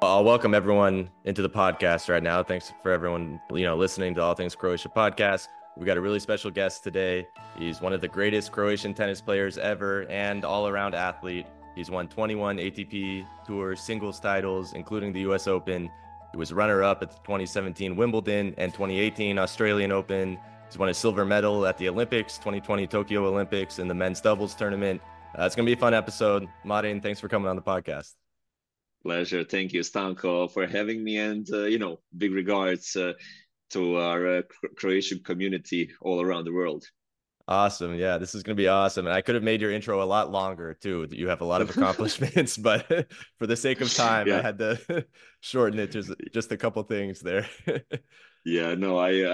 I'll welcome everyone into the podcast right now. Thanks for everyone, listening to All Things Croatia podcast. We got a really special guest today. He's one of the greatest Croatian tennis players ever and all-around athlete. He's won 21 ATP Tour singles titles, including the US Open. He was runner-up at the 2017 Wimbledon and 2018 Australian Open. He's won a silver medal at the Olympics, 2020 Tokyo Olympics, in the men's doubles tournament. It's going to be a fun episode. Marin, thanks for coming on the podcast. Pleasure. Thank you, Stanko, for having me. And, big regards to our Croatian community all around the world. Awesome. Yeah, this is going to be awesome. And I could have made your intro a lot longer too. You have a lot of accomplishments, but for the sake of time, I Yeah. had to shorten it just a couple things there. Yeah, no,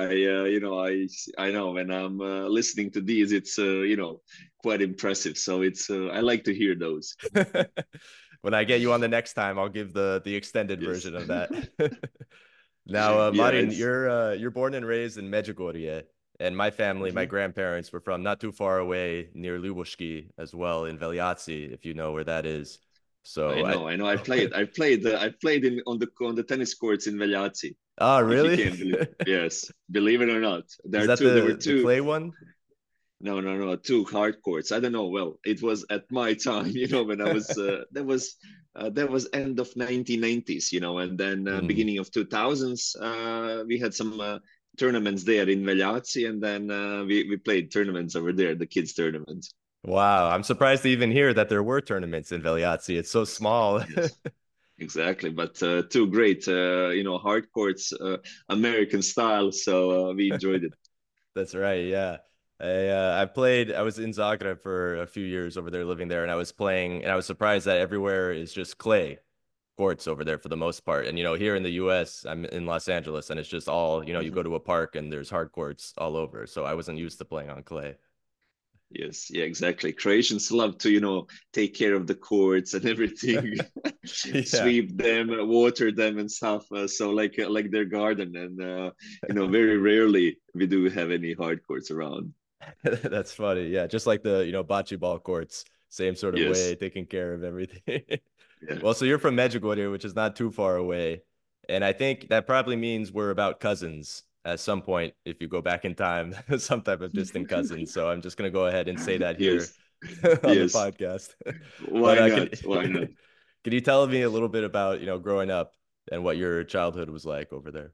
I know when I'm listening to these, it's, quite impressive. So I like to hear those. When I get you on the next time, I'll give the extended Yes. version of that. Now, Yeah, Marin, it's, you're born and raised in Medjugorje, and my family, my Mhm. grandparents were from not too far away near Ljubuški as well in Veljaci, if you know where that is. I So know, I know. I played on the tennis courts in Veljati, Oh, if you really? can believe. Yes, believe it or not. Is There are that two. There were the two. clay one? No, no, no, two hard courts. I don't know. Well, it was at my time, when I was that was end of 1990s, and then Hmm. beginning of 2000s, we had some tournaments there in Veljacci, and then we played tournaments over there, the kids tournaments. Wow, I'm surprised to even hear that there were tournaments in Veljaci. It's so small. Yes, exactly. But two great, hard courts, American style. So we enjoyed it. That's right. Yeah. I was in Zagreb for a few years over there, living there, and I was playing, and I was surprised that everywhere is just clay courts over there for the most part. And here in the US, I'm in Los Angeles, and it's just all, you Mhm. go to a park and there's hard courts all over. So I wasn't used to playing on clay. Yes, yeah, exactly. Croatians love to, take care of the courts and everything, Yeah. sweep them, water them and stuff. So like their garden, and very rarely we do have any hard courts around. That's funny. Yeah, just like the, bocce ball courts, same sort of way, Yes, taking care of everything. yeah. Well, so you're from Medjugorje, which is not too far away. And I think that probably means we're about cousins at some point if you go back in time, some type of distant cousins. So I'm just going to go ahead and say that here Yes, on the yes. podcast. But Why not? Why not? can you tell me a little bit about, growing up and what your childhood was like over there?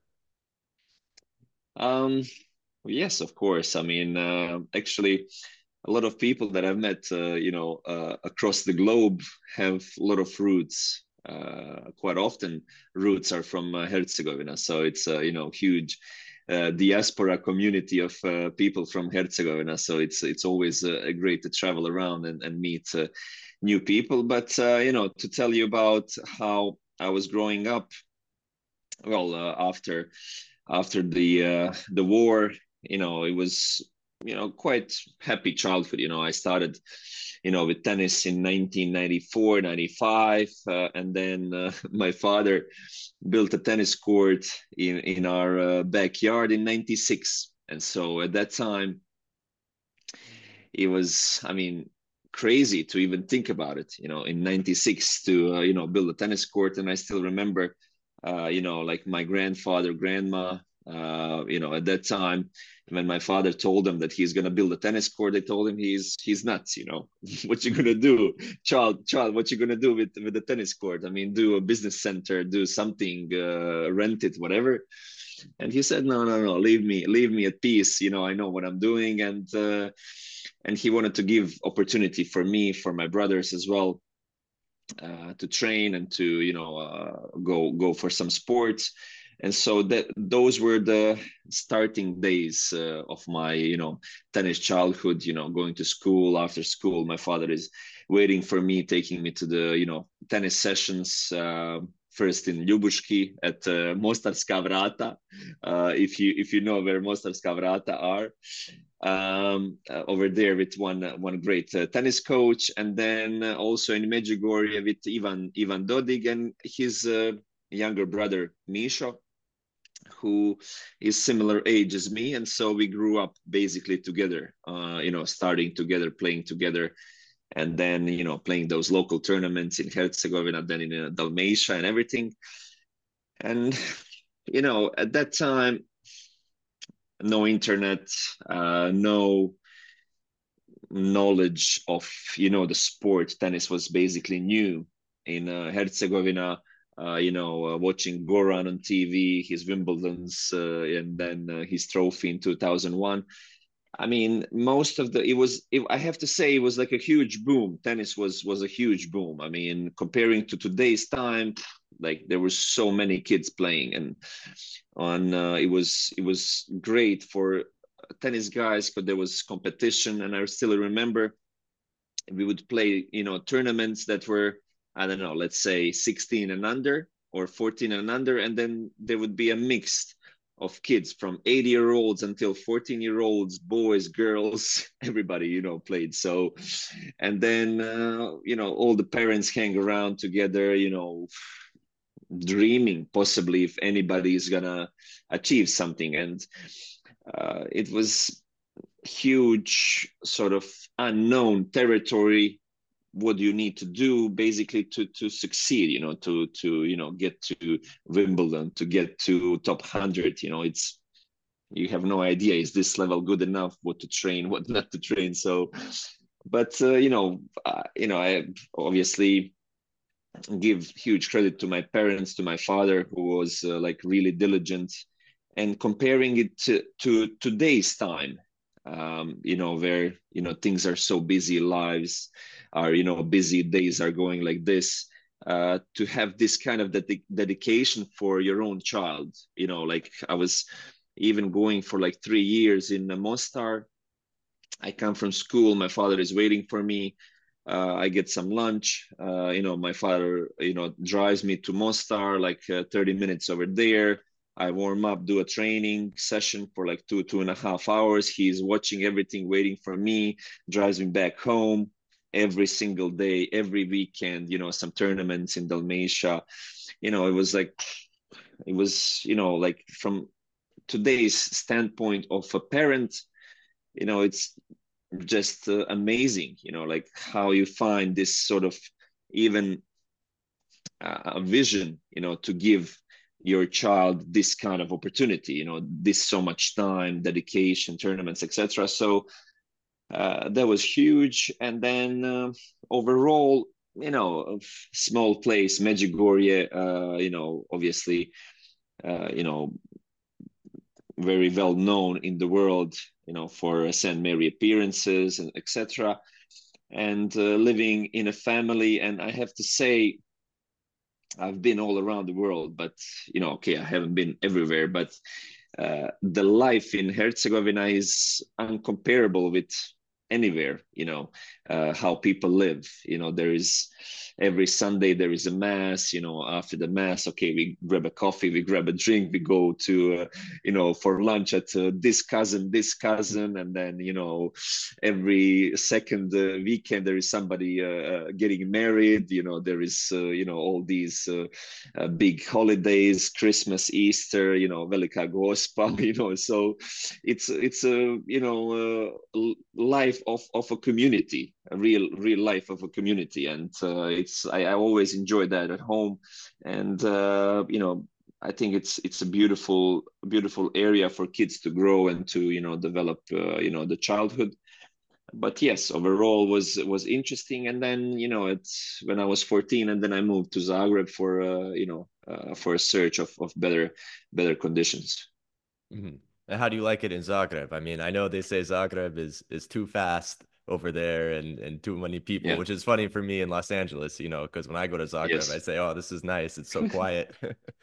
Um, yes, of course. I mean, actually, a lot of people that I've met, across the globe have a lot of roots. Quite often, roots are from Herzegovina, so it's a huge diaspora community of people from Herzegovina. So it's always great to travel around and meet new people. But to tell you about how I was growing up, well, after the war, it was quite happy childhood. I started with tennis in 1994, 95, and then my father built a tennis court in our backyard in 96. And so at that time it was, I mean, crazy to even think about it, in 96 to build a tennis court. And I still remember like my grandfather, grandma, at that time when my father told them that he's going to build a tennis court, they told him he's nuts. What you going to do, child, what you going to do with the tennis court? I mean, do a business center, do something, rent it, whatever. And he said, no, no, no, leave me at peace. I know what I'm doing. And he wanted to give opportunity for me, for my brothers as well, to train and to go for some sports. And so that those were the starting days of my tennis childhood. Going to school, after school my father is waiting for me, taking me to the tennis sessions, first in Ljubuški at Mostarska Vrata, if you know where Mostarska Vrata are, over there with one great tennis coach, and then also in Medjugorje with Ivan Dodig and his younger brother Misho, who is similar age as me. And so we grew up basically together, starting together, playing together, and then playing those local tournaments in Herzegovina, then in Dalmatia and everything. And at that time, no internet, no knowledge of the sport. Tennis was basically new in Herzegovina. Watching Goran on TV, his Wimbledon's, and then his trophy in 2001. I mean, most of I have to say, it was like a huge boom. Tennis was a huge boom. I mean, comparing to today's time, like there were so many kids playing, and it was great for tennis guys because there was competition. And I still remember we would play, tournaments that were, I don't know, let's say 16 and under or 14 and under, and then there would be a mix of kids from 80-year-olds until 14-year-olds, boys, girls, everybody, played. So, and then, all the parents hang around together, dreaming possibly if anybody is gonna achieve something. And it was huge sort of unknown territory. What do you need to do basically to succeed, to get to Wimbledon, to get to top 100? It's, you have no idea, is this level good enough, what to train, what not to train. So but I obviously give huge credit to my parents, to my father, who was like really diligent. And comparing it to today's time, where things are so busy, lives are, busy, days are going like this. To have this kind of dedication for your own child, like I was even going for like 3 years in Mostar. I come from school, my father is waiting for me. I get some lunch. My father, drives me to Mostar, like 30 minutes over there. I warm up, do a training session for like 2.5 hours. He's watching everything, waiting for me, drives me back home every single day, every weekend, some tournaments in Dalmatia. Like from today's standpoint of a parent, it's just amazing, like how you find this sort of even a vision, to give your child this kind of opportunity, this so much time, dedication, tournaments, etc. So that was huge. And then overall, small place, Medjugorje, obviously, very well known in the world, for St. Mary appearances and etc. And living in a family, and I have to say, I've been all around the world, but okay, I haven't been everywhere, but the life in Herzegovina is uncomparable with anywhere. How people live. There is every Sunday there is a mass. After the mass, okay, we grab a coffee, we grab a drink, we go to for lunch at this cousin, and then every second weekend there is somebody getting married. There is all these big holidays, Christmas, Easter, Velika Gospa, so it's a life of a community, a real life of a community. And I always enjoy that at home. And I think it's a beautiful area for kids to grow and to develop the childhood. But yes, overall was interesting. And then it's when I was 14, and then I moved to Zagreb for a search of better conditions. Mhm. And how do you like it in Zagreb? I mean, I know they say Zagreb is too fast over there and too many people, Yeah. which is funny for me in Los Angeles, because when I go to Zagreb, I Yes. say, "Oh, this is nice. It's so quiet."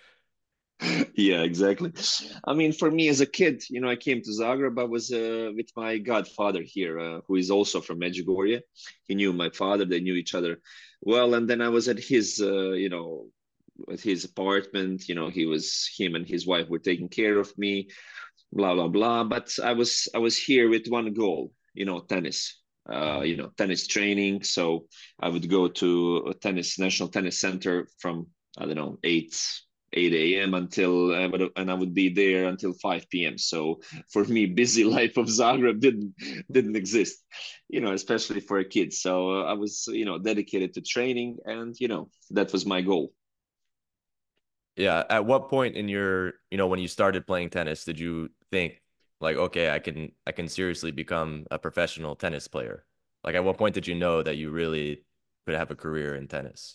Yeah, exactly. I mean, for me as a kid, I came to Zagreb. I was with my godfather here, who is also from Medjugorje. He knew my father; they knew each other well. And then I was at his, at his apartment. Him and his wife were taking care of me. Blah blah blah. But I was here with one goal, tennis. Mhm. Tennis training. So I would go to a national tennis center from, I don't know, 8 a.m. until and I would be there until 5 p.m. So for me, busy life of Zagreb didn't exist, especially for a kid. So I was dedicated to training, and that was my goal. Yeah. At what point in your, when you started playing tennis, did you think like, okay, I can seriously become a professional tennis player? Like at what point did you know that you really could have a career in tennis?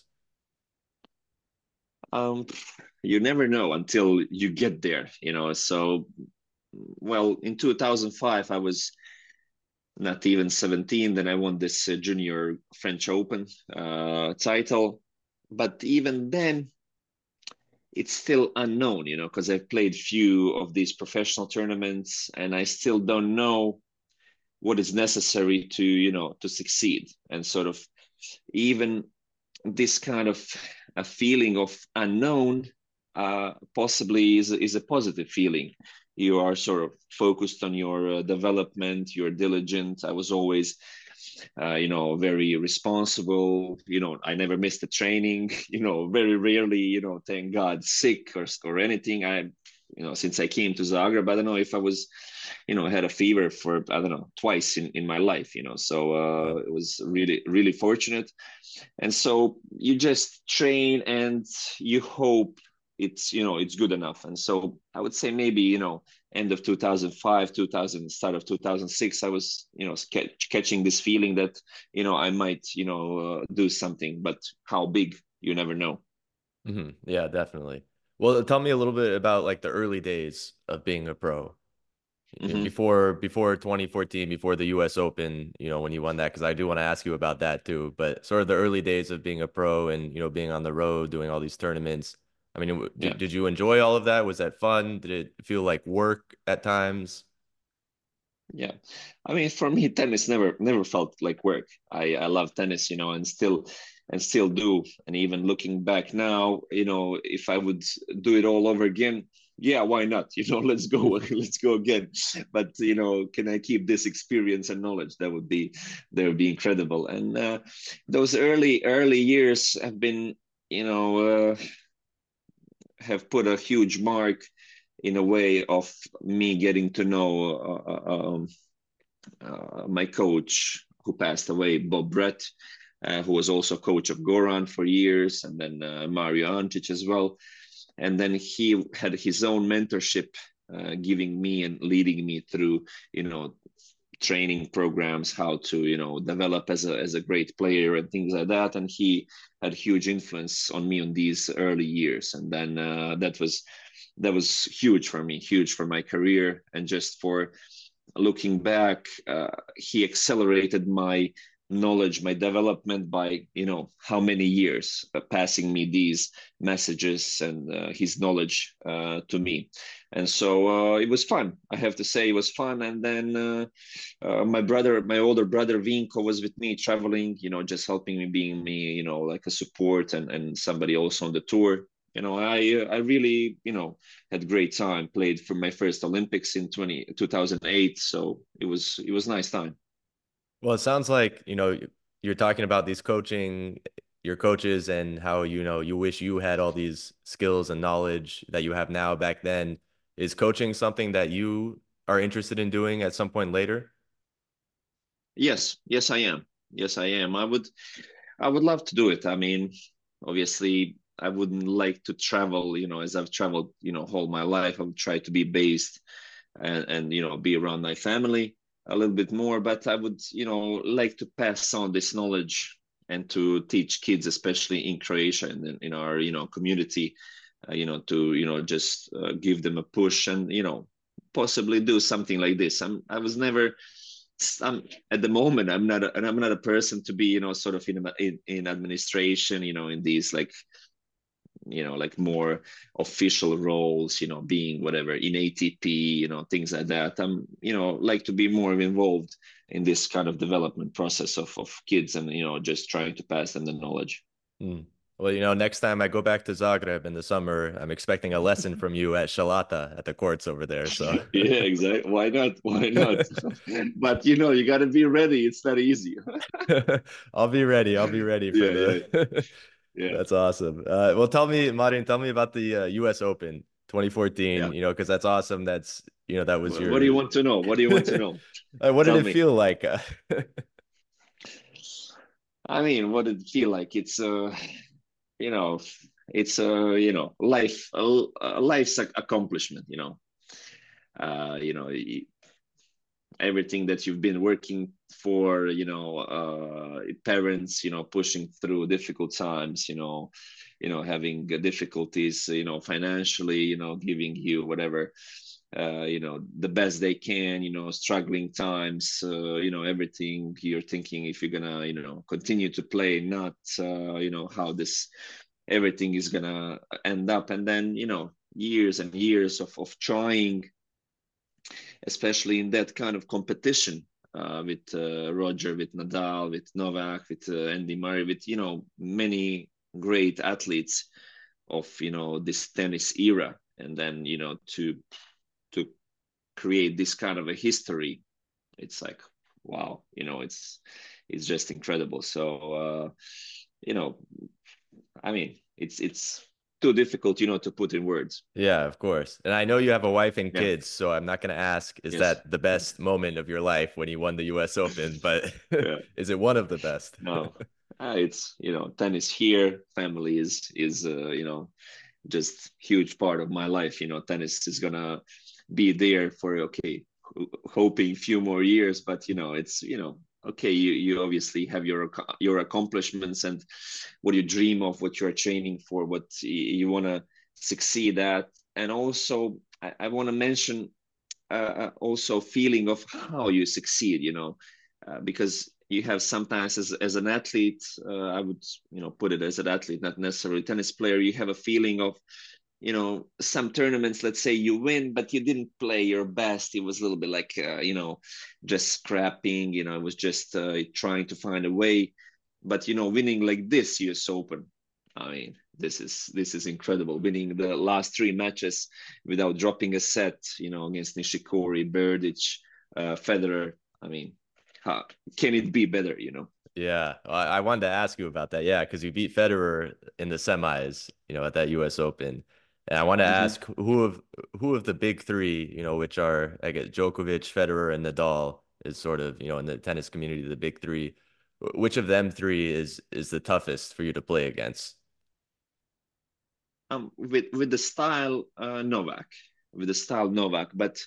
Um, you never know until you get there, you know. So, well, in 2005, I was not even 17. Then I won this junior French Open title. But even then, it's still unknown, you know, because I've played few of these professional tournaments and I still don't know what is necessary to, you know, to succeed. And sort of even this kind of a feeling of unknown possibly is a positive feeling. You are sort of focused on your development, you're diligent. I was always you know, very responsible. You know, I never missed a training. You know, very rarely, you know, thank God, sick or anything. You know, since I came to Zagreb, I don't know if I was, you know, had a fever for, I don't know, twice in my life, you know. So Wow. it was really, really fortunate. And so you just train and you hope it's, you know, it's good enough. And so I would say maybe, you know, end of 2005, 2000, start of 2006, I was, you know, catching this feeling that, you know, I might, you know, do something, but how big, you never know. Yeah, definitely. Well, tell me a little bit about like the early days of being a pro. Hmm. Before 2014, before the US Open, when you won that, because I do want to ask you about that too, but sort of the early days of being a pro and, being on the road, doing all these tournaments. I mean, Yeah. did you enjoy all of that? Was that fun? Did it feel like work at times? Yeah, I mean, for me, tennis never felt like work. I love tennis, you know, and still do. And even looking back now, you know, if I would do it all over again, yeah, why not? You know, let's go, let's go again. But you know, can I keep this experience and knowledge? That would be incredible. And those early years have been, you know, have put a huge mark in a way of me getting to know my coach who passed away, Bob Brett, who was also coach of Goran for years, and then Mario Antic as well. And then he had his own mentorship, giving me and leading me through, you know, training programs, how to, you know, develop as a great player and things like that. And he had huge influence on me on these early years. And then that was huge for me, huge for my career, and just for looking back, he accelerated my knowledge, my development by, you know, how many years, passing me these messages and his knowledge to me. And so it was fun. I have to say it was fun. And then my older brother Vinko was with me traveling, you know, just helping me, being me, you know, like a support and somebody also on the tour. You know, I really, you know, had great time. Played for my first Olympics in 2008, so it was nice time. Well, it sounds like, you're talking about your coaches and how, you wish you had all these skills and knowledge that you have now back then. Is coaching something that you are interested in doing at some point later? Yes, yes, I am. Yes, I am. I would love to do it. I mean, obviously, I wouldn't like to travel, you know, as I've traveled, you know, whole my life. I would try to be based and you know, be around my family a little bit more. But I would, you know, like to pass on this knowledge and to teach kids, especially in Croatia and in our, you know, community, you know, to, you know, just give them a push and, you know, possibly do something like this. I was never I'm at the moment I'm not a person to be, you know, sort of in administration, you know, in these like, you know, like more official roles, you know, being whatever in ATP, you know, things like that. I'm, you know, like to be more involved in this kind of development process of kids and, you know, just trying to pass them the knowledge. Hmm. Well, next time I go back to Zagreb in the summer, I'm expecting a lesson from you at Shalata at the courts over there. So Yeah, exactly. Why not? Why not? But you know, you got to be ready. It's not easy. I'll be ready. I'll be ready for Yeah, yeah, the. yeah, That's awesome. Well, tell me, Martin, tell me about the US Open 2014, yeah. because that's awesome. That was What do your. you want to know? What do you want to know? What did Tell it me. feel like? I mean, what did it feel like? It's you know, it's a a life's accomplishment. You know, everything that you've been working for, parents, pushing through difficult times, having difficulties, financially, giving you whatever, the best they can, struggling times, everything you're thinking if you're gonna, continue to play, not, how this everything is gonna end up. And then, years and years of trying, especially in that kind of competition, with Roger, with Nadal, with Novak, with Andy Murray, with many great athletes of this tennis era, and then to create this kind of a history, it's like wow, it's just incredible. So you know, I mean, it's too difficult, to put in words. Yeah, of course. And I know you have a wife and Yeah. kids, so I'm not going to ask, is Yes. that the best moment of your life when you won the US Open? But Yeah. is it one of the best? No. It's tennis here. Family is just huge part of my life. Tennis is gonna be there for hoping few more years, but it's okay. You obviously have your accomplishments and what you dream of, what you're training for, what you want to succeed at, and also I want to mention also feeling of how you succeed. Because you have sometimes as an athlete, I would put it as an athlete, not necessarily tennis player, you have a feeling of some tournaments, let's say you win but you didn't play your best. It was a little bit like just scrapping, it was just trying to find a way. But winning like this US Open, I mean, this is incredible, winning the last three matches without dropping a set, against Nishikori, Berdych, Federer. I mean, how can it be better, Yeah, I wanted to ask you about that. Yeah, because you beat Federer in the semis, at that US Open. And I want to Mm-hmm. ask who of the big three, which are, I guess, Djokovic, Federer, and Nadal is sort of, in the tennis community, the big three. Which of them three is the toughest for you to play against? With the style Novak, but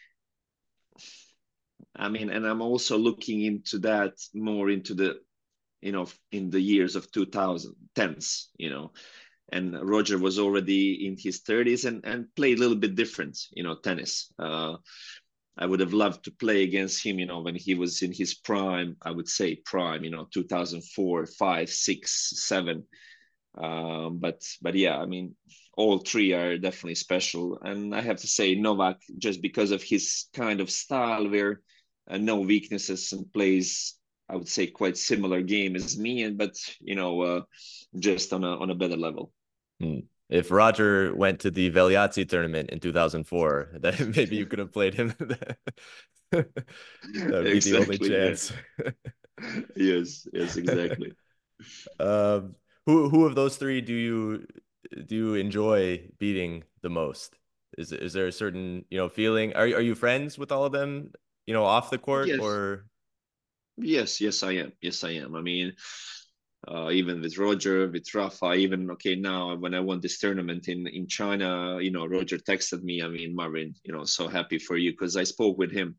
I mean, and I'm also looking into that more into the in the years of 2010s, and Roger was already in his 30s and played a little bit different, tennis. I would have loved to play against him, when he was in his prime. I would say prime, 2004, 5, 6, 7. But yeah, I mean, all three are definitely special, and I have to say Novak, just because of his kind of style, where no weaknesses, and plays, I would say, quite similar game as me, and but just on a better level. Hmm. If Roger went to the Veliazzi tournament in 2004, then maybe you could have played him. That would be the only Exactly. Yeah. chance. Yes. Yes. Exactly. Who of those three do you enjoy beating the most? Is there a certain, feeling? Are you friends with all of them, off the court Yes. or? Yes. Yes. I am. Yes, I am. I mean, even with Roger, with Rafa, even okay now when I won this tournament in China, Roger texted me. I mean, Marvin, so happy for you, because I spoke with him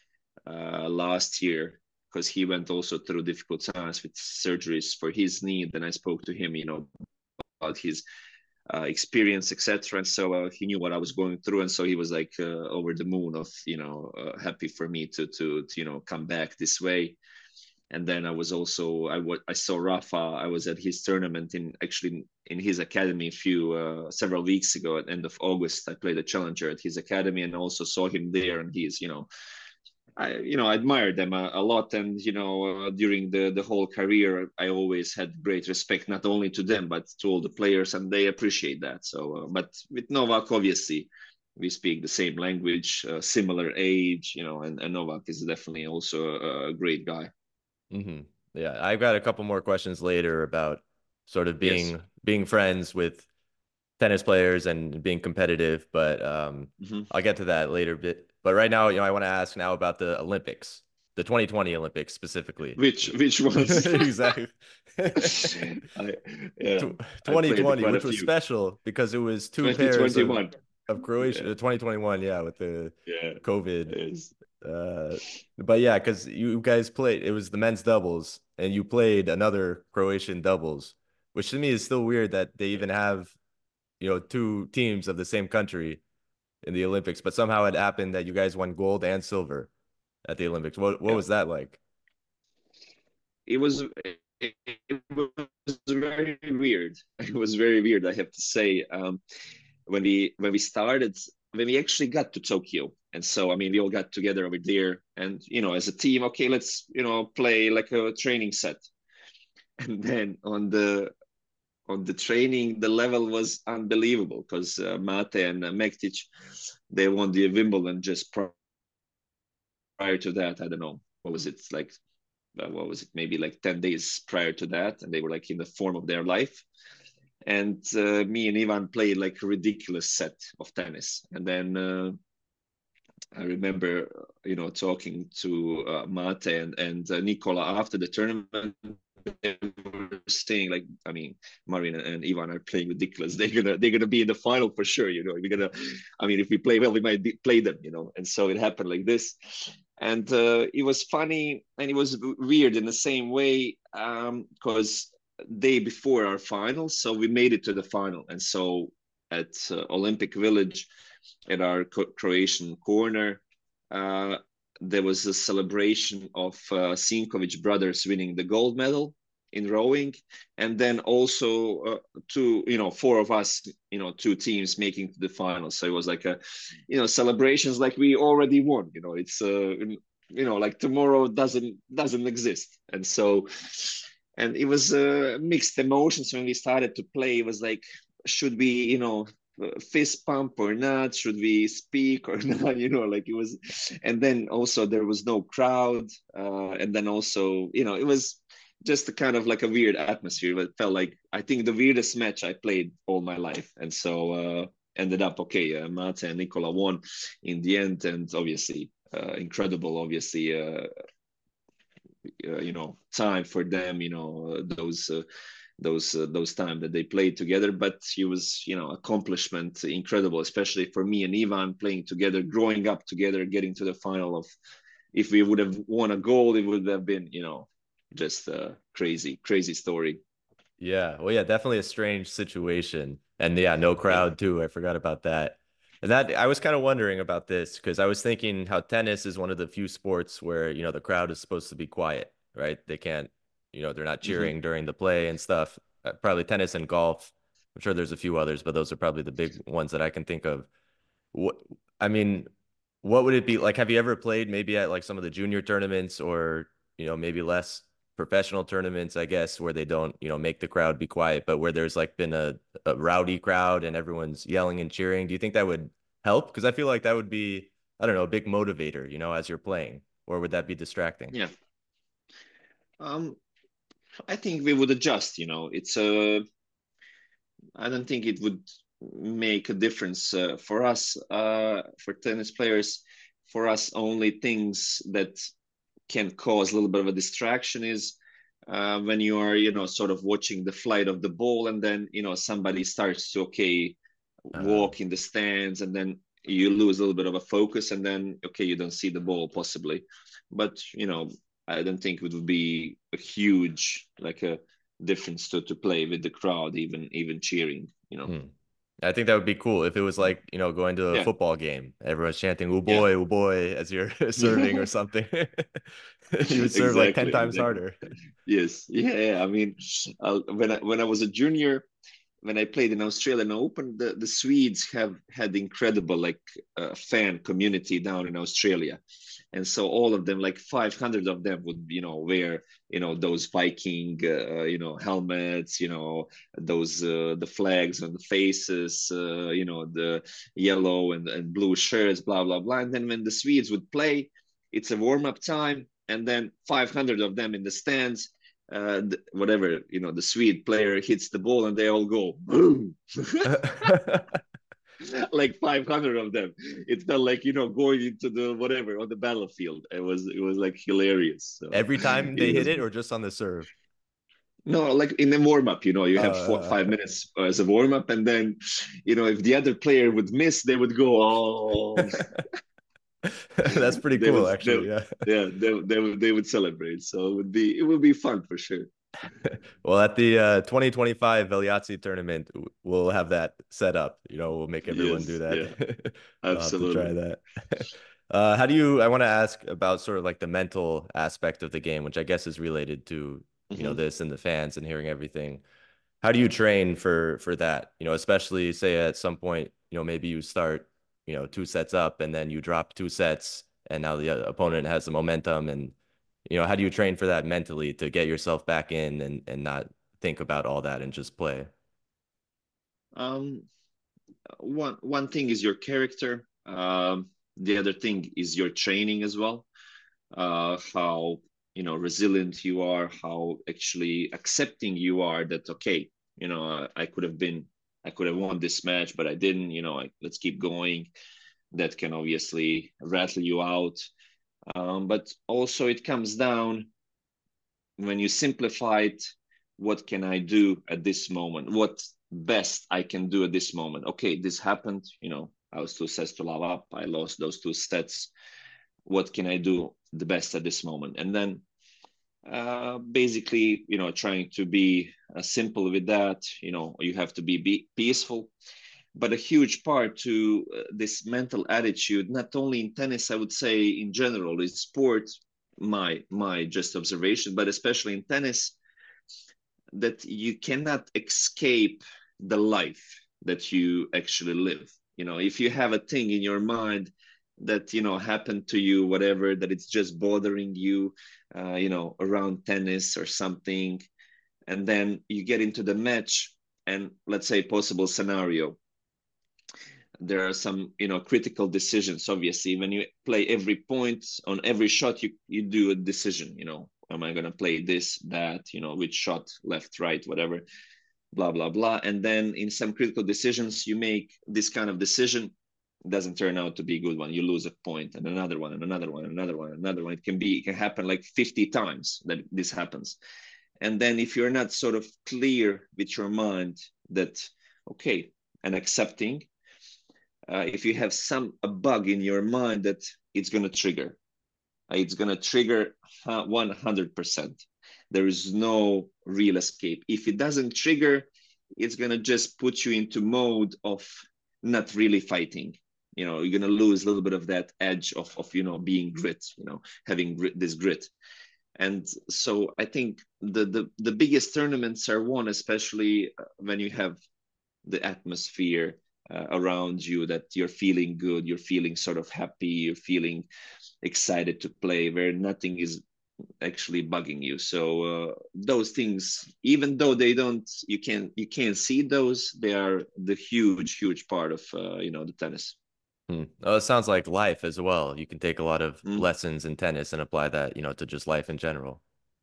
last year, because he went also through difficult times with surgeries for his knee. Then I spoke to him, about his experience, etc. And so he knew what I was going through, and so he was like over the moon of happy for me to come back this way. And then I was also I saw Rafa. I was at his tournament in his academy several weeks ago at end of August. I played a challenger at his academy and also saw him there. And he's I admired them a lot, and during the whole career, I always had great respect not only to them but to all the players, and they appreciate that. So, but with Novak, obviously, we speak the same language, similar age, and Novak is definitely also a great guy. Hmm. Yeah, I've got a couple more questions later about sort of Yes. being friends with tennis players and being competitive, but Mm-hmm. I'll get to that later. But right now, I want to ask now about the Olympics, the 2020 Olympics specifically. Which ones? Exactly. I yeah, I played 2020, quite a which was few. special because it was two pairs 2021. of Yeah, Croatia. 2021, yeah, with the yeah, COVID. it is. Uh, but yeah, because you guys played, it was the men's doubles, and you played another Croatian doubles, which to me is still weird that they even have, two teams of the same country in the Olympics. But somehow it happened that you guys won gold and silver at the Olympics. What Yeah, was that like? it was it was very weird. It was very weird, I have to say. When we started, when we actually got to Tokyo, and so I mean, we all got together over there, and as a team, okay, let's play like a training set, and then on the training, the level was unbelievable because Mate and Mektic, they won the Wimbledon just prior to that. I don't know what was it like. What was it? Maybe like 10 days prior to that, and they were like in the form of their life. And me and Ivan played like a ridiculous set of tennis, and then I remember, talking to Mate and Nicola after the tournament. They were saying like, I mean, Marina and Ivan are playing ridiculous. They're gonna be in the final for sure. We're gonna, I mean, if we play well, we might play them. And so it happened like this, and it was funny and it was weird in the same way because day before our final, so we made it to the final, and so at Olympic Village at our Croatian corner. Uh, there was a celebration of Sinkovic brothers winning the gold medal in rowing, and then also four of us, two teams making to the final. So it was like celebrations like we already won. It's like tomorrow doesn't exist, and so. And it was mixed emotions when we started to play. It was like, should we, fist pump or not? Should we speak or not? Like it was. And then also there was no crowd. And then also, it was just a kind of like a weird atmosphere. It felt like, I think, the weirdest match I played all my life. And so ended up, okay, Mate and Nicola won in the end. And obviously, incredible, obviously, time for them, those time that they played together. But it was, accomplishment incredible, especially for me and Ivan playing together, growing up together, getting to the final of. If we would have won a gold, it would have been, just a crazy story. Yeah. Well, yeah, definitely a strange situation. And yeah, no Yeah. crowd too. I forgot about that. And that I was kind of wondering about this because I was thinking how tennis is one of the few sports where, the crowd is supposed to be quiet, right? They can't, they're not Mm-hmm. cheering during the play and stuff. Probably tennis and golf. I'm sure there's a few others, but those are probably the big ones that I can think of. What I mean, what would it be like? Have you ever played maybe at like some of the junior tournaments or, maybe less professional tournaments, I guess, where they don't, make the crowd be quiet, but where there's like been a rowdy crowd and everyone's yelling and cheering? Do you think that would help? Because I feel like that would be, I don't know, a big motivator, as you're playing, or would that be distracting? Yeah. Um, I think we would adjust. It's a. I don't think it would make a difference for us, for tennis players. For us, only things that can cause a little bit of a distraction is when you are, sort of watching the flight of the ball, and then somebody starts to Uh, walk in the stands, and then you lose a little bit of a focus, and then you don't see the ball possibly. But I don't think it would be a huge like a difference to play with the crowd, even cheering. hmm. I think that would be cool if it was like, going to a Yeah, football game. Everyone's chanting, yeah, oh boy, as you're serving or something. You would serve like 10 times exactly. harder. Yes, yeah. I mean, when I was a junior, when I played in Australian Open, the Swedes have had incredible like fan community down in Australia, and so all of them, like 500 of them, would wear those Viking helmets, those the flags on the faces, the yellow and blue shirts, blah blah blah. And then when the Swedes would play, it's a warm up time, and then 500 of them in the stands, whatever, the Swede player hits the ball and they all go boom. Like 500 of them. It felt like, going into the whatever on the battlefield. It was like hilarious. So Every time it they hit was it or just on the serve? No, like in the warm up, you have Uh, 5 minutes as a warm up, and then, if the other player would miss, they would go, oh, that's pretty they would, cool, they, actually. Yeah. yeah, they would celebrate. So it would be fun for sure. Well, at the 2025 Veliazzi tournament, we'll have that set up. We'll make everyone do Yes, yeah, that. I'll have to try absolutely. that. How do I want to ask about sort of like the mental aspect of the game, which I guess is related to, Hmm. this and the fans and hearing everything. How do you train for that? Especially say at some point, maybe you start, 2 sets up and then you drop 2 sets and now the opponent has the momentum and how do you train for that mentally to get yourself back in and not think about all that and just play? Um, one thing is your character. The other thing is your training as well. How resilient you are, how actually accepting you are that okay, I could have won this match, but I didn't. Let's keep going. That can obviously rattle you out. But also it comes down when you simplify it, what can I do at this moment? What best I can do at this moment? Okay, this happened. I was 2 sets to love up. I lost those 2 sets. What can I do the best at this moment? And then basically, trying to be simple with that. You have to be peaceful. But a huge part to this mental attitude, not only in tennis, I would say in general, in sport, my just observation, but especially in tennis, that you cannot escape the life that you actually live. If you have a thing in your mind that happened to you, whatever, that it's just bothering you, around tennis or something, and then you get into the match, and let's say possible scenario, there are some critical decisions. Obviously, when you play every point on every shot, you do a decision. Am I going to play this, that, which shot, left, right, whatever, blah blah blah. And then in some critical decisions, you make this kind of decision, it doesn't turn out to be a good one. You lose a point, and another one, and another one, and another one, and another one. It can happen like 50 times that this happens. And then if you're not sort of clear with your mind that okay, and accepting, if you have a bug in your mind that it's going to trigger 100%. There is no real escape. If it doesn't trigger, it's going to just put you into mode of not really fighting. You're going to lose a little bit of that edge of being grit, having this grit. And so I think the biggest tournaments are won, especially when you have the atmosphere around you, that you're feeling good, you're feeling sort of happy, you're feeling excited to play, where nothing is actually bugging you. So those things, even though you can't see those, they are the huge part of the tennis. Hmm. Oh, it sounds like life as well. You can take a lot of Mm. lessons in tennis and apply that, to just life in general.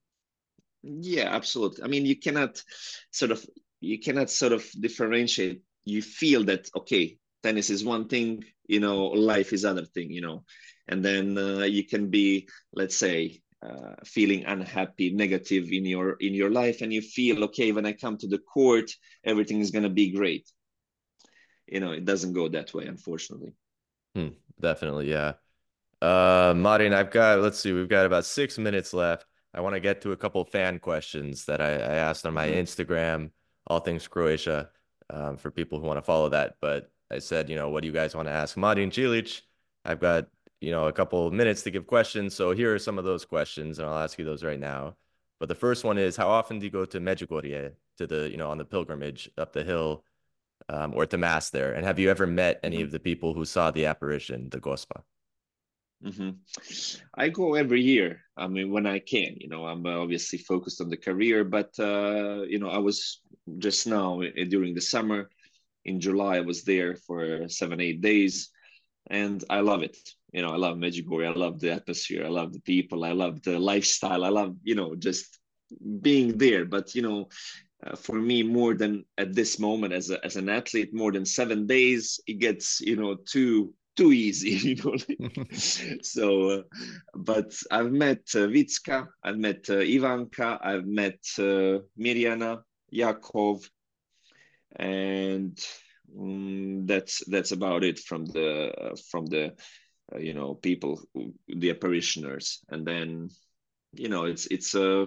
Yeah, absolutely. I mean, sort of you cannot sort of differentiate. You feel that okay, tennis is one thing, life is other thing, and then you can be, let's say, feeling unhappy, negative in your life, and you feel okay when I come to the court, everything is gonna be great. It doesn't go that way, unfortunately. Hmm. Definitely, yeah. Martin, let's see, we've got about 6 minutes left. I want to get to a couple fan questions that I asked on my Hmm. Instagram, All Things Croatia, for people who want to follow that. But I said, what do you guys want to ask Martin Cilic? I've got, a couple minutes to give questions. So here are some of those questions, and I'll ask you those right now. But the first one is, how often do you go to Medjugorje, to the, on the pilgrimage up the hill, or to mass there? And have you ever met any Hmm. of the people who saw the apparition, the Gospa? Hmm. I go every year. I mean, when I can. I'm obviously focused on the career, but I was just now during the summer in July. I was there for 7, 8 days, and I love it. I love Medjugorje. I love the atmosphere. I love the people. I love the lifestyle. I love just being there. But for me, more than at this moment as an athlete, more than 7 days, it gets too too easy, So, but I've met Vitska, I've met Ivanka, I've met Mirjana, Yakov, and that's about it from the people, the parishioners. And then it's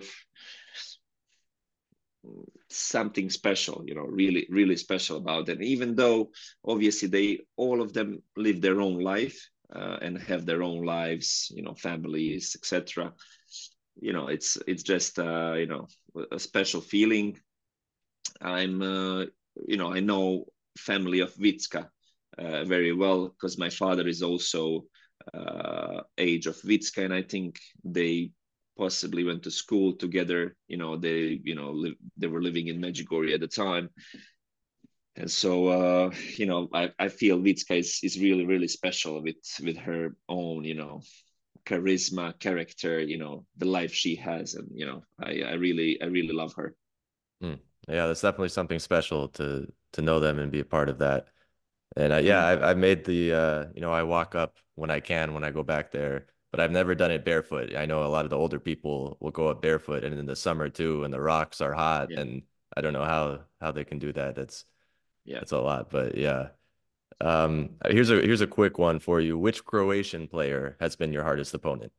something special, really really special about them, even though obviously they all of them live their own life, and have their own lives, families, etc. It's just a special feeling. I'm I know family of Vitska very well, because my father is also age of Vitska, and I think they possibly went to school together. They were living in Medjugorje at the time, and so I feel Vitska is really really special with her own charisma, character, the life she has, and I really love her. Mm. Yeah, that's definitely something special to know them and be a part of that. And yeah, Mm, I've made the I walk up when I can when I go back there, but I've never done it barefoot. I know a lot of the older people will go up barefoot, and in the summer too, and the rocks are hot, yeah, and I don't know how they can do that. yeah. That's a lot, but yeah. Here's a quick one for you. Which Croatian player has been your hardest opponent?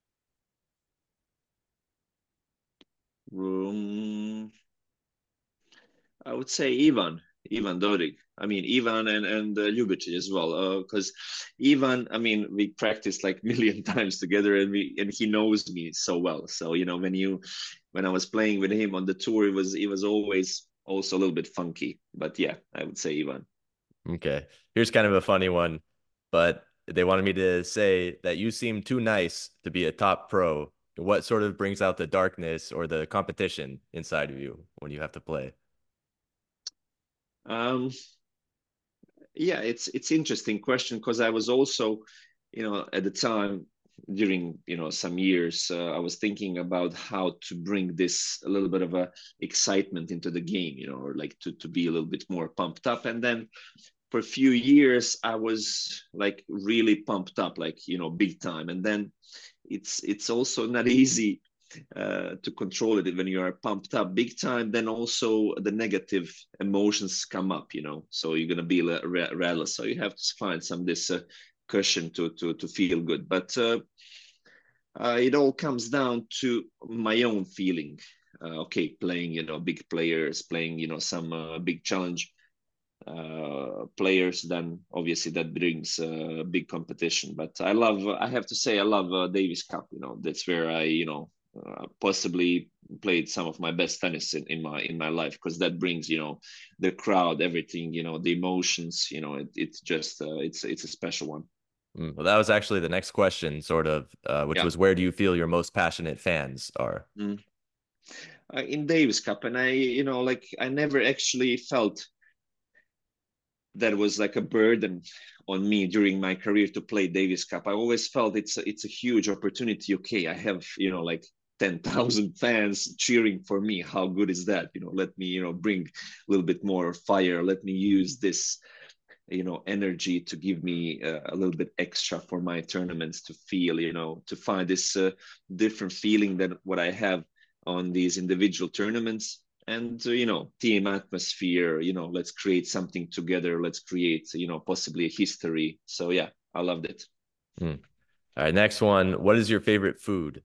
Um, I would say Ivan Dodig. I mean, Ivan and Ljubicic as well. Because Ivan, I mean, we practiced like million times together, and he knows me so well. So when I was playing with him on the tour, it was always also a little bit funky. But yeah, I would say Ivan. Okay. Here's kind of a funny one, but they wanted me to say that you seem too nice to be a top pro. What sort of brings out the darkness or the competition inside of you when you have to play? Um, yeah, it's interesting question, because I was also, at the time, during some years, I was thinking about how to bring this a little bit of a excitement into the game, or like to be a little bit more pumped up. And then for a few years I was like really pumped up, like big time. And then it's also not easy to control it when you are pumped up big time. Then also the negative emotions come up, so you're gonna be rattled. So you have to find some this cushion to feel good. But it all comes down to my own feeling. Okay, playing big players, playing some big challenge players, then obviously that brings big competition. But I have to say, I love Davis Cup. That's where I, possibly played some of my best tennis in my life, because that brings, the crowd, everything, the emotions. It's just it's a special one. Well, that was actually the next question, sort of, which Yeah. was where do you feel your most passionate fans are? Mm. In Davis Cup, and like I never actually felt that was like a burden on me during my career to play Davis Cup. I always felt it's a huge opportunity. Okay, I have like 10,000 fans cheering for me. How good is that? Let me bring a little bit more fire. Let me use this energy to give me a little bit extra for my tournaments, to feel to find this different feeling than what I have on these individual tournaments. And team atmosphere, let's create something together, let's create possibly a history. So yeah, I loved it. Mm. All right, next one. What is your favorite food?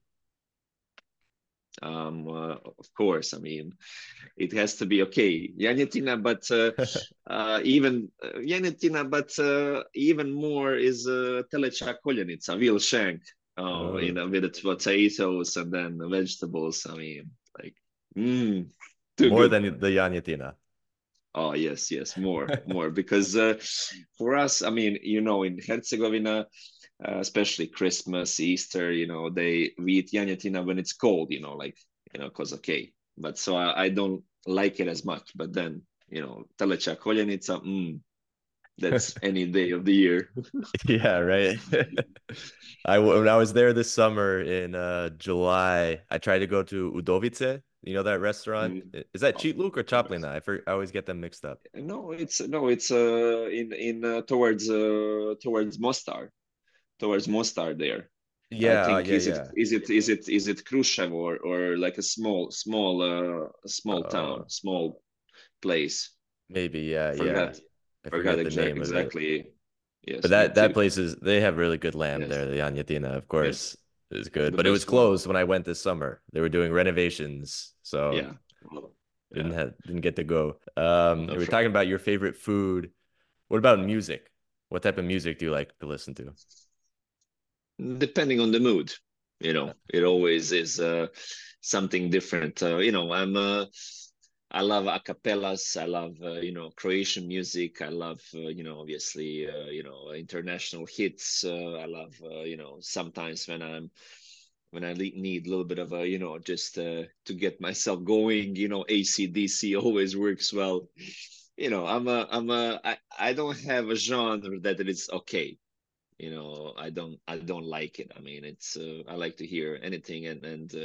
Of course, I mean, it has to be okay, Janjetina, but even Janjetina, but even more is telecha koljenica, veal shank, Oh, with the potatoes and then the vegetables. I mean, like, too more good. than the Yanyatina. Oh yes, yes, more, because for us, I mean, in Herzegovina, especially Christmas, Easter, we eat janjetina when it's cold, like, because okay, but so I don't like it as much. But then, telecha koljenica, that's any day of the year. Yeah, right. When I was there this summer in July, I tried to go to Udovice. You know that restaurant? Mm. Is that Of Cheat Luke or course. Choplina? I always get them mixed up. No, it's in towards Mostar there. I Yeah, think yeah, yeah. is it Khrushchev or like a small Oh, town, small place. maybe, yeah, yeah. Forgot I forgot forget the name of it. exactly. But Yes, me that too. place is they have really good lamb Yes, there. The Agnatina, of yes, course, is good. the But it was best one. closed when I went this summer. They were doing renovations, so Yeah. Well, didn't yeah. have didn't get to go. No, We were talking about your favorite food. What about music? What type of music do you like to listen to? depending on the mood, it always is something different. I love acapellas. I love Croatian music. I love obviously international hits. I love sometimes when I need a little bit of a just to get myself going. AC/DC always works well. I don't have a genre that it is okay. I don't like it. I mean, it's I like to hear anything, and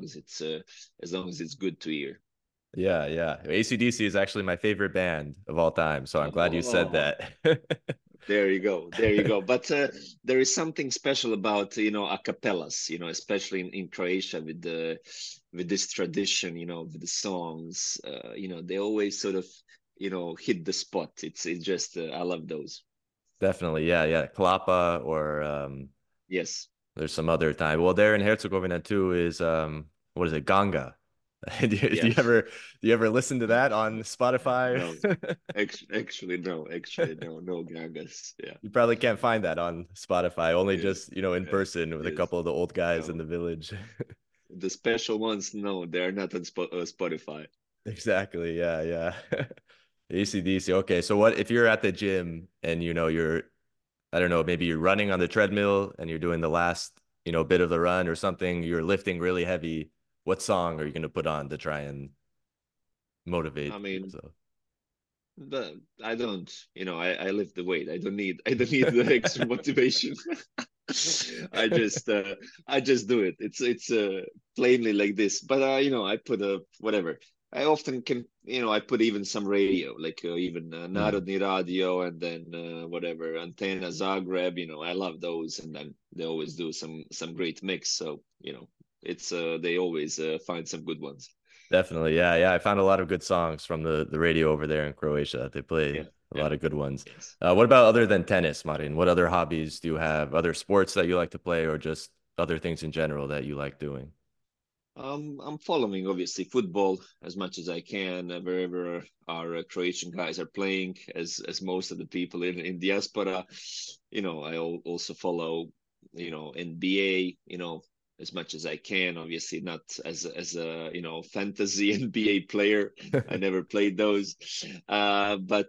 as long as it's good to hear. Yeah, yeah. AC/DC is actually my favorite band of all time, so I'm glad you said Oh, that. there you go, there you go. But there is something special about a cappellas, especially in Croatia with this tradition, with the songs. They always sort of hit the spot. It's just I love those. Definitely, yeah, yeah. Klapa or Yes. there's some other time. Well, there in Herzegovina too is what is it, Ganga? Do Yeah. you ever listen to that on Spotify? No, actually, no, no Gangas. Yeah. You probably can't find that on Spotify, only Yes. just, in Yes. person with a Yes. couple of the old guys in No. the village. The special ones, no, they're not on Spotify. Exactly. Yeah, yeah. AC/DC. Okay, so what if you're at the gym and you're I don't know, maybe you're running on the treadmill and you're doing the last, bit of the run or something, you're lifting really heavy. What song are you going to put on to try and I motivate mean, yourself? the I don't, I lift the weight. I don't need the extra motivation. I just I just do it. It's plainly like this. But I put a whatever. I often can, I put even some radio, like even Hmm. Narodni Radio, and then whatever Antenna Zagreb. I love those, and then they always do some great mix. So it's they always find some good ones. Definitely. Yeah, yeah. I found a lot of good songs from the radio over there in Croatia. They play Yeah, a yeah, lot of good ones. yes. What about other than tennis, Marin? What other hobbies do you have? Other sports that you like to play or just other things in general that you like doing? I'm following obviously football as much as I can wherever our Croatian guys are playing, as most of the people in diaspora. I also follow, NBA, as much as I can. Obviously, not as a fantasy NBA player. I never played those, but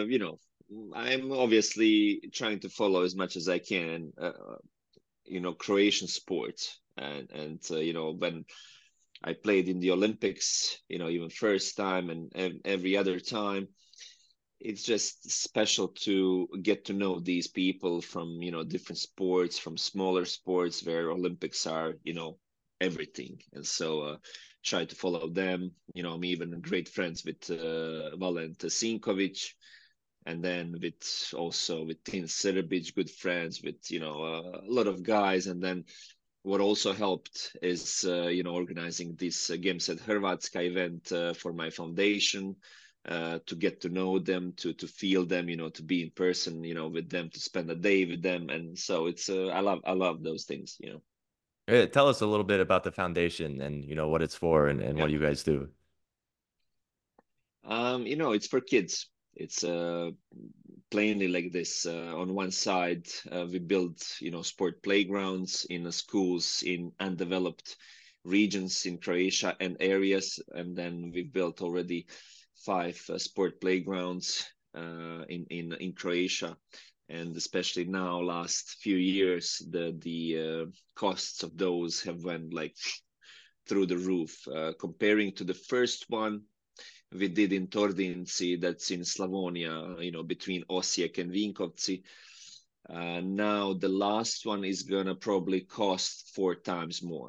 I'm obviously trying to follow as much as I can. Croatian sports and when I played in the Olympics, even first time and every other time. It's just special to get to know these people from, different sports, from smaller sports where Olympics are, everything. And so try to follow them. I'm even great friends with Valent Sinkovic, and then with also with Tin Srbic, good friends with, a lot of guys. And then what also helped is organizing this Games at Hrvatska event for my foundation, to get to know them, to feel them, to be in person, with them, to spend a day with them. And so it's I love those things. Tell us a little bit about the foundation and what it's for and what Yeah. you guys do. It's for kids. It's plainly like this. On one side, we build, sport playgrounds in schools in undeveloped regions in Croatia and areas, and then we built already 5 sport playgrounds in Croatia, and especially now, last few years, the costs of those have went like through the roof. Comparing to the first one we did in Tordinci, that's in Slavonia, between Osijek and Vinkovci. Now the last one is gonna probably cost 4 times more.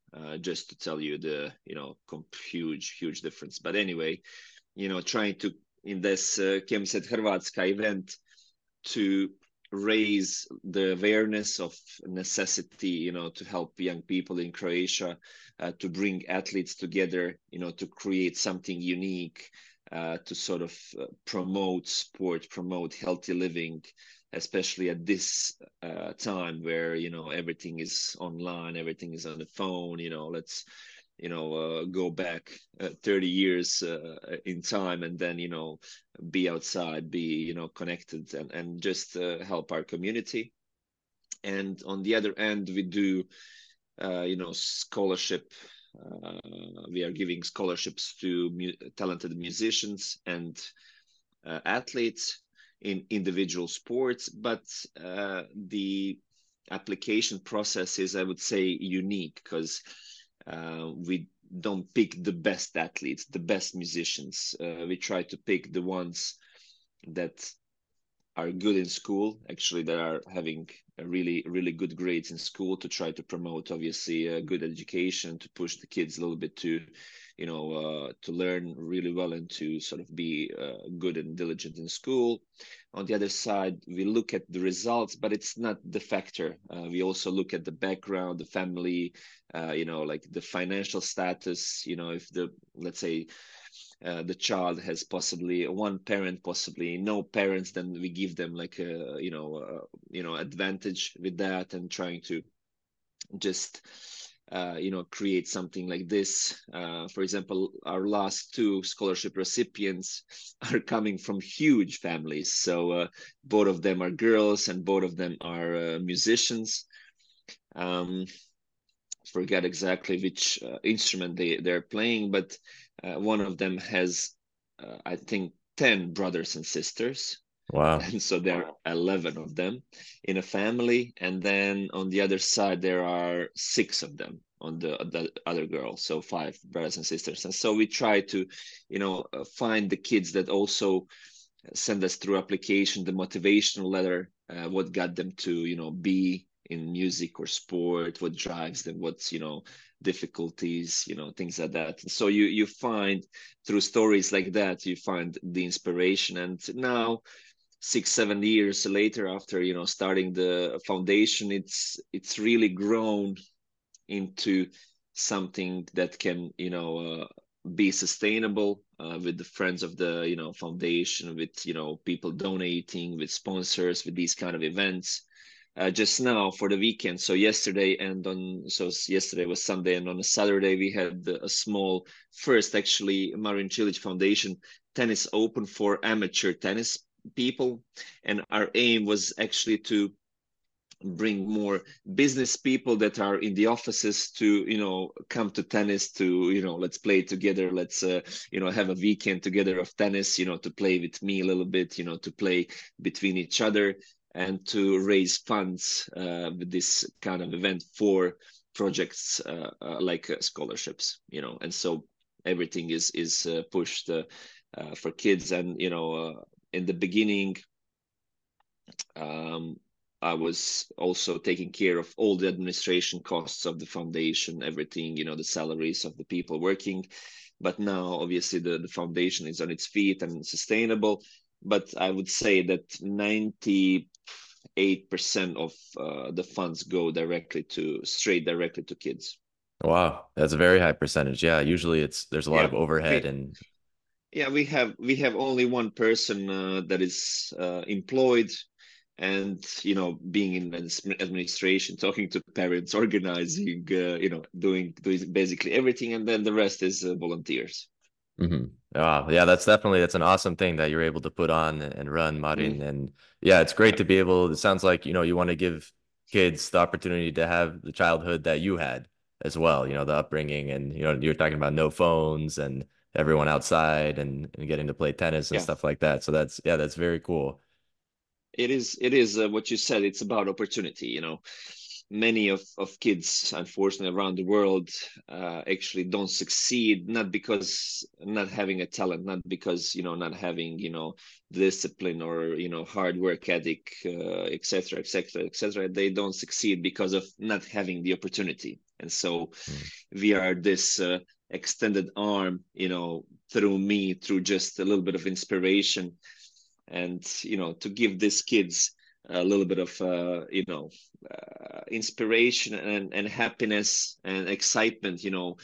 just to tell you the, huge difference. But anyway, trying to, in this Kemset Hrvatska event, to raise the awareness of necessity, to help young people in Croatia, to bring athletes together, to create something unique, to sort of promote sport, promote healthy living, especially at this time where, everything is online, everything is on the phone. Let's go back 30 years in time, and then be outside, be connected, and just help our community. And on the other end, we do scholarship. We are giving scholarships to talented musicians and athletes in individual sports, but the application process is, I would say, unique, because we don't pick the best athletes, the best musicians. We try to pick the ones that are good in school, actually, that are having a really good grades in school, to try to promote, obviously, a good education, to push the kids a little bit to, to learn really well and to sort of be good and diligent in school. On the other side, we look at the results, but it's not the factor. We also look at the background, the family, like the financial status. If let's say, the child has possibly one parent, possibly no parents, then we give them like a advantage with that, and trying to just create something like this. For example, our last two scholarship recipients are coming from huge families, so both of them are girls and both of them are musicians. Forget exactly which instrument they're playing, but one of them has, I think, 10 brothers and sisters. Wow. And so there are 11 of them in a family. And then on the other side, there are 6 of them on the other girl. So 5 brothers and sisters. And so we try to, find the kids that also send us through application, the motivational letter, what got them to, be in music or sport, what drives them, what's, difficulties, things like that. And so you find through stories like that, you find the inspiration. And now, 6-7 years later, after starting the foundation, it's really grown into something that can be sustainable, with the friends of the foundation, with people donating, with sponsors, with these kind of events. Just now for the weekend, so yesterday yesterday was Sunday, and on a Saturday we had a small first, actually, Marin Cilic Foundation Tennis Open for amateur tennis people, and our aim was actually to bring more business people that are in the offices to come to tennis, to let's play together, let's have a weekend together of tennis, to play with me a little bit, to play between each other, and to raise funds with this kind of event for projects like scholarships, and so everything is pushed for kids. And in the beginning, I was also taking care of all the administration costs of the foundation, everything, the salaries of the people working. But now, obviously, the foundation is on its feet and sustainable. But I would say that 98% of the funds go straight directly to kids. Wow, that's a very high percentage. Yeah, usually there's a lot Yeah, of overhead we and yeah we have only one person that is employed, and being in administration, talking to parents, organizing, doing basically everything, and then the rest is volunteers. Wow, yeah, that's an awesome thing that you're able to put on and run, Mm. Marin. And yeah, it's great Yeah, to be able, it sounds like, you want to give kids the opportunity to have the childhood that you had as well, the upbringing, and you're talking about no phones and everyone outside and getting to play tennis and yeah. stuff like that. So that's very cool. It is what you said. It's about opportunity. Many of kids, unfortunately, around the world actually don't succeed, not because not having a talent, not because not having discipline, or hard work ethic, etc., etc., etc. They don't succeed because of not having the opportunity. And so Mm. we are this extended arm, through me, through just a little bit of inspiration, and to give these kids a little bit of inspiration and happiness and excitement.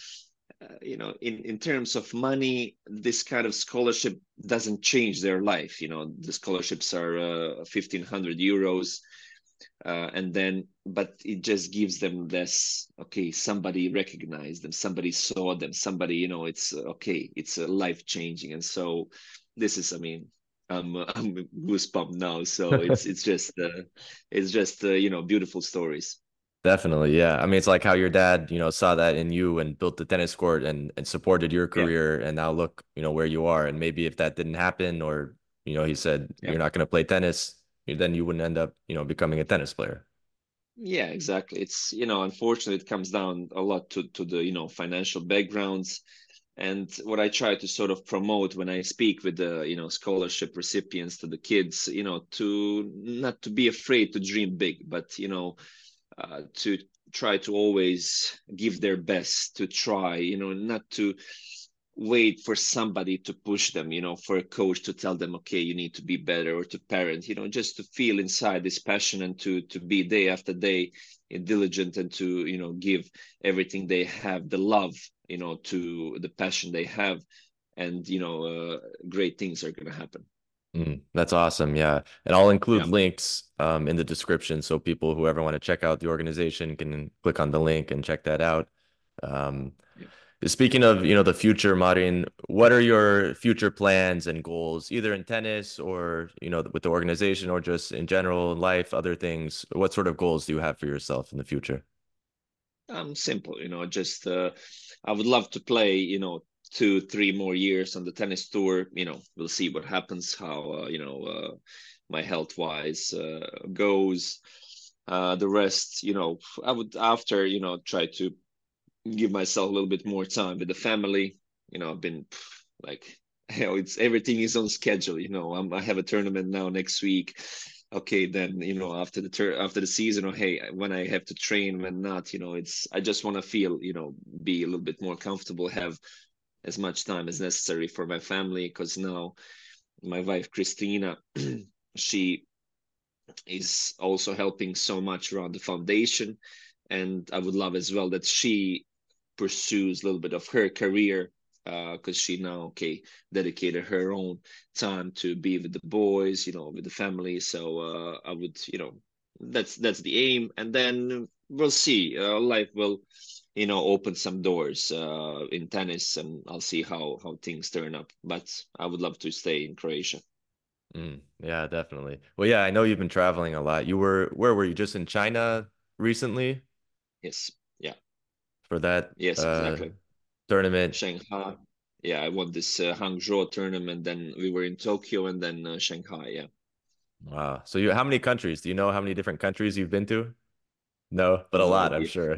In terms of money, this kind of scholarship doesn't change their life. The scholarships are 1,500 euros, and then but it just gives them this, okay, somebody recognized them, somebody saw them, somebody, it's okay, it's life changing. And so this is, I mean, I'm goosebump now. So it's just beautiful stories. Definitely, yeah. I mean, it's like how your dad, saw that in you and built the tennis court and supported your Yeah, career, and now look, where you are. And maybe if that didn't happen, or he said yeah. you're not going to play tennis, then you wouldn't end up, becoming a tennis player. Yeah, exactly. It's, unfortunately, it comes down a lot to the, financial backgrounds. And what I try to sort of promote when I speak with the, scholarship recipients, to the kids, to not to be afraid to dream big, but, to try to always give their best, to try, not to wait for somebody to push them, for a coach to tell them, okay, you need to be better, or to parent, just to feel inside this passion, and to be day after day diligent, and to, give everything they have, the love, to the passion they have. And, great things are going to happen. That's awesome. Yeah. And I'll include Yeah. links in the description so people who ever want to check out the organization can click on the link and check that out. Um, Yeah. Speaking of, the future, Marin, what are your future plans and goals, either in tennis or, with the organization, or just in general in life, other things? What sort of goals do you have for yourself in the future? Simple, just I would love to play, 2, 3 more years on the tennis tour. We'll see what happens, how my health wise goes. The rest, I would, after, try to give myself a little bit more time with the family. I've been like, it's everything is on schedule. I have a tournament now next week. Okay, then, after after the season, or hey, when I have to train, when not, it's, I just want to feel, be a little bit more comfortable, have as much time as necessary for my family, because now my wife Christina, she is also helping so much around the foundation, and I would love as well that she pursues a little bit of her career, because she now, okay, dedicated her own time to be with the boys, with the family. So I would, that's the aim, and then we'll see. Life will, open some doors in tennis, and I'll see how things turn up. But I would love to stay in Croatia. Yeah, definitely. Well, yeah, I know you've been traveling a lot. Where were you? Just in China recently Yes, yeah, for that yes, exactly. tournament? Shanghai. Yeah, I won this Hangzhou tournament. Then we were in Tokyo, and then Shanghai. Yeah. Wow. So how many countries? Do you know how many different countries you've been to? No, but a No lot, I'm idea. sure.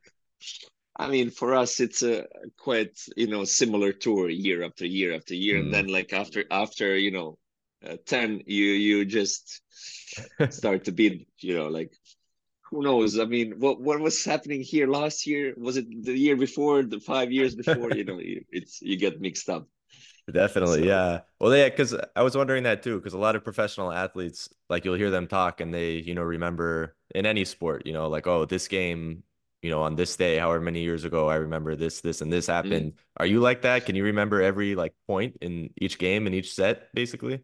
I mean, for us, it's a quite, similar tour year after year after year, and Mm. then like after 10, you just start to be, like, who knows? I mean, what was happening here last year? Was it the year before, the 5 years before? It's, you get mixed up. Definitely, So. yeah. Well, yeah, because I was wondering that too, because a lot of professional athletes, like you'll hear them talk and they, remember in any sport, like, oh, this game, on this day, however many years ago, I remember this, and this Mhm. happened. Are you like that? Can you remember every like point in each game, in each set, basically?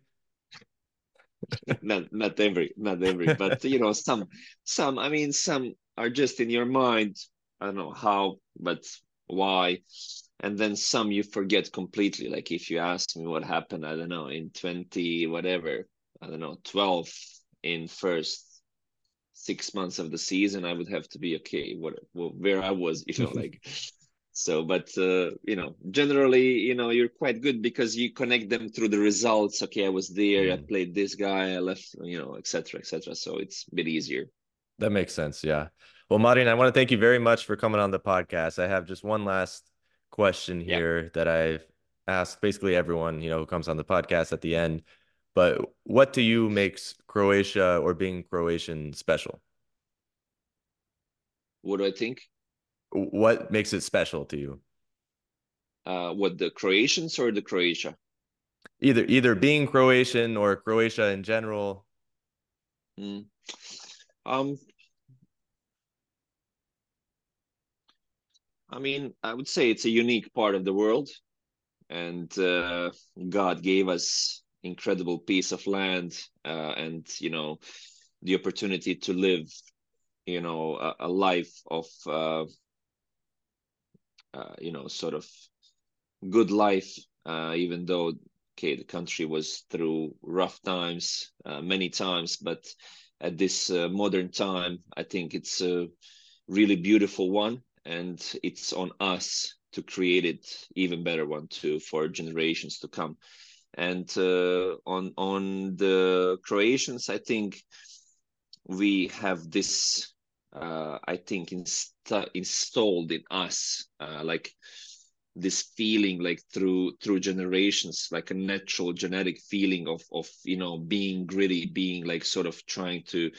Not every, but some. I mean, some are just in your mind. I don't know how, but why? And then some you forget completely. Like if you ask me what happened, I don't know, in 20 whatever, I don't know, 12, in first 6 months of the season, I would have to be okay. Where I was, like. So, but generally, you're quite good because you connect them through the results. Okay, I was there, I Mm, played this guy, I left, etc., etc. So it's a bit easier. that makes sense. Yeah. Well, Marin, I want to thank you very much for coming on the podcast. I have just one last question Yeah. here that I've asked basically everyone, who comes on the podcast at the end. But what to you makes Croatia or being Croatian special? What do I think? What makes it special to you? What, the Croatians or the Croatia? Either being Croatian or Croatia in general. Mm. Um, I mean, I would say it's a unique part of the world, and God gave us incredible piece of land, and the opportunity to live, a life of sort of good life, even though, okay, the country was through rough times many times, but at this modern time, I think it's a really beautiful one, and it's on us to create it even better one too for generations to come. And on the Croatians, I think we have this, I think, installed in us, like this feeling, like through generations, like a natural genetic feeling of being gritty, being like sort of trying to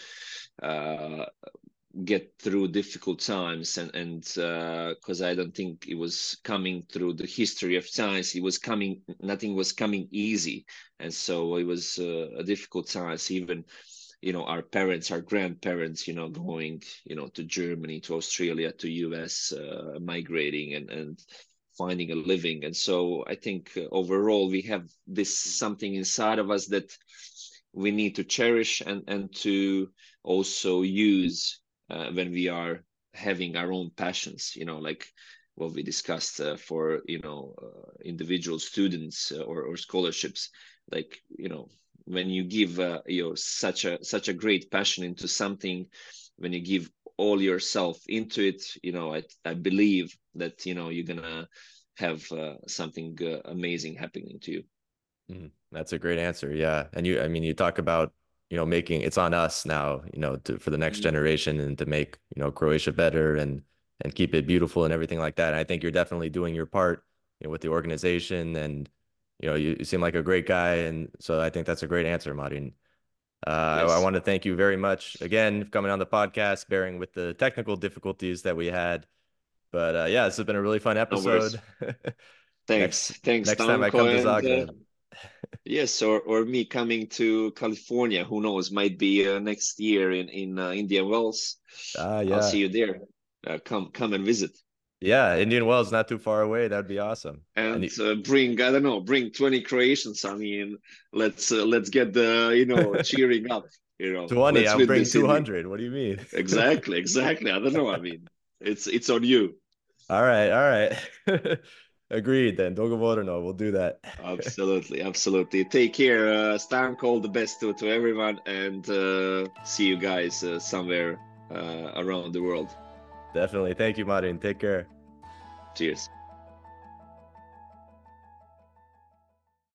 uh, get through difficult times, and because I don't think it was coming through the history of science, it was coming, nothing was coming easy, and so it was a difficult times. Even our parents, our grandparents, going to Germany, to Australia, to US, migrating and finding a living. And so I think overall we have this something inside of us that we need to cherish and to also use when we are having our own passions, like what we discussed for individual students or scholarships, like when you give such a great passion into something, when you give all yourself into it, I believe that you're gonna have something amazing happening to you. That's a great answer. Yeah. And I mean, you talk about, making it's on us now, for the next Mhm. generation and to make, Croatia better and keep it beautiful and everything like that. And I think you're definitely doing your part, with the organization and, you seem like a great guy. And so I think that's a great answer, Marin. I Yes, want to thank you very much again for coming on the podcast, bearing with the technical difficulties that we had. But yeah, this has been a really fun no worries. episode. Thanks, Next thanks, next time I come Stanko, to and Zagreb. yes, or me coming to California. Who knows? Might be next year in Indian Wells. I'll see Yeah. you there. Come and visit, Yeah, Indian Wells not too far away. That'd be awesome. And and bring, I don't know, bring 20 Croatians. I mean, let's get the cheering up. 20, Let's I'll win bring this Indy. 200. What do you mean? Exactly, exactly. I don't know. I mean, it's on you. All right, all right. Agreed then. Dogovoreno, we'll do that. Absolutely, absolutely. Take care, Stank. All the best to everyone, and see you guys somewhere around the world. Definitely. Thank you, Martin. Take care. Cheers.